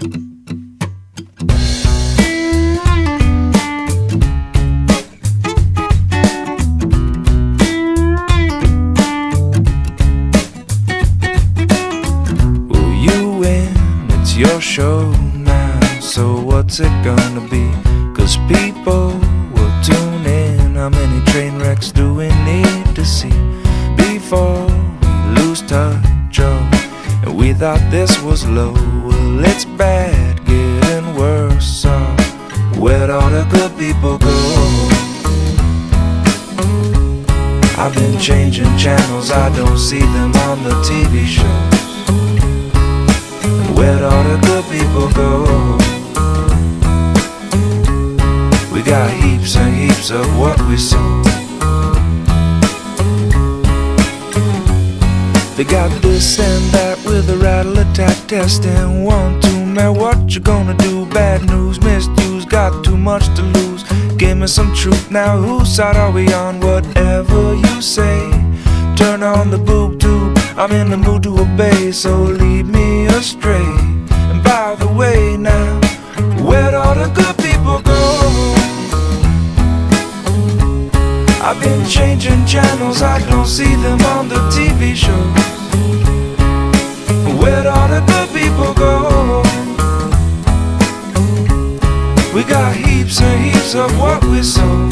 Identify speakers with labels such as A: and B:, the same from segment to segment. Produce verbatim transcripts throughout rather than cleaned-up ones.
A: Your show now, so what's it gonna be? Cause people will tune in. How many train wrecks do we need to see before we lose touch? Oh, and we thought this was low. Well, it's bad, getting worse. So where'd all the good people go? I've been changing channels, I don't see them on the T V shows. Where'd all the good people go? We got heaps and heaps of what we sow. They got this and that with a rattle attack testing. One, two, man, what you gonna do? Bad news, misuse, got too much to lose. Give me some truth now, whose side are we on? Whatever you say, turn on the boob tube. I'm in the mood to obey, so lead me astray. And by the way now, where'd all the good people go? I've been changing channels, I don't see them on the T V shows. Where'd all the good people go? We got heaps and heaps of what we sow.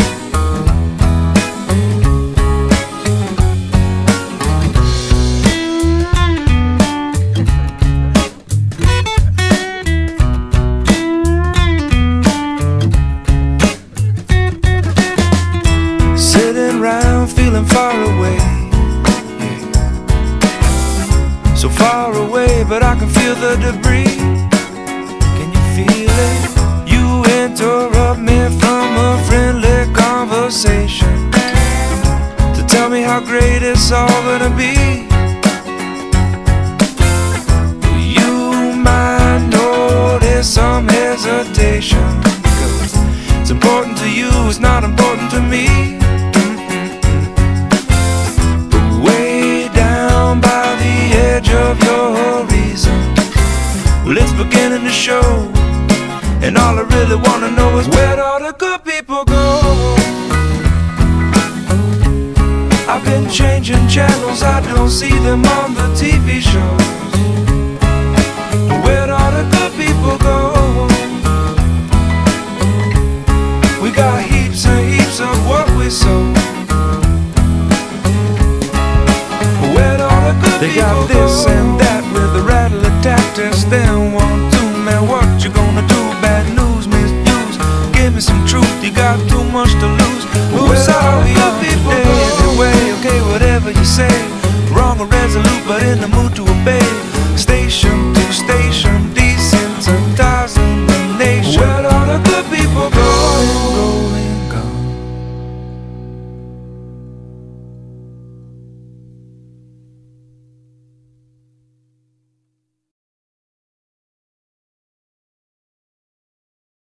A: Feeling far away, yeah. So far away, but I can feel the debris. Can you feel it? You interrupt me from a friendly conversation to tell me how great it's all gonna be. You might notice some hesitation, 'cause it's important to you, it's not important to me. Of your reason, well, it's beginning to show, and all I really wanna know is where'd all the good people go? I've been changing channels, I don't see them on the T V shows.